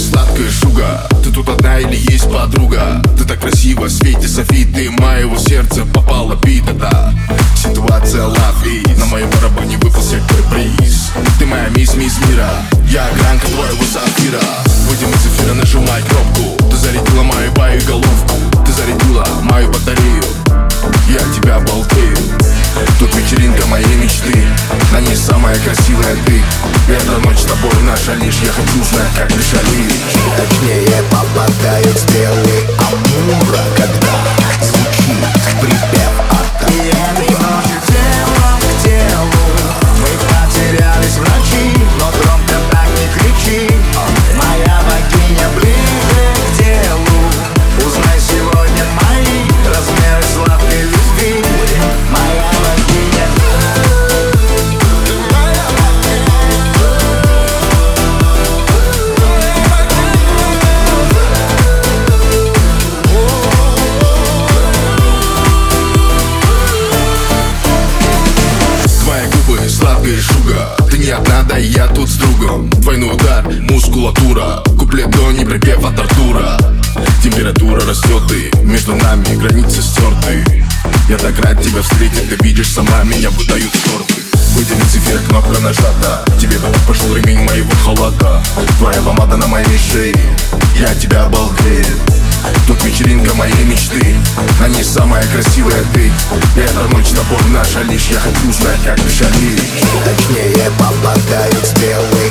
сладкая шуга. Ты тут одна или есть подруга? Ты так красиво светишь, Софи, ты моего сердца попала бита, да. Ситуация лави, на моем барабане выпал секторный приз. Ты моя мисс мира, я гранка твоего сапфира. Выйдем из эфира, нажимай кнопку. Ты зарядила мою боеголовку, ты зарядила мою батарею. Я тебя балдею. Тут вечеринка моей мечты, на ней самая красивая ты. И эта ночь с тобой наша лишь, я хочу знать, как ты шалишь. Точнее попадают стрелы Амура, когда звучит припев от Я приношу телом к телу. Мы потерялись в ночи, но громко так не кричи. Моя богиня ближе к телу. Узнай сегодня мои размеры сладкой любви. Моя богиня. Твои губы, сладкая шуга. Ты не одна, да и я тут с другом. Двойной удар, мускулатура. Куплет до не припев от Артура. Температура растет и между нами границы стерты. Я так рад тебя встретить, ты видишь, сама меня выдают шорты. Выйдем из эфира, кнопка нажата. Тебе бы пошел ремень моего халата. Твоя помада на моей шее, я тебя балдею. Тут вечеринка моей мечты, на ней самая красивая ты. И эта ночь с тобой наша лишь, я хочу знать, как ты шалишь. Точнее попадают стрелы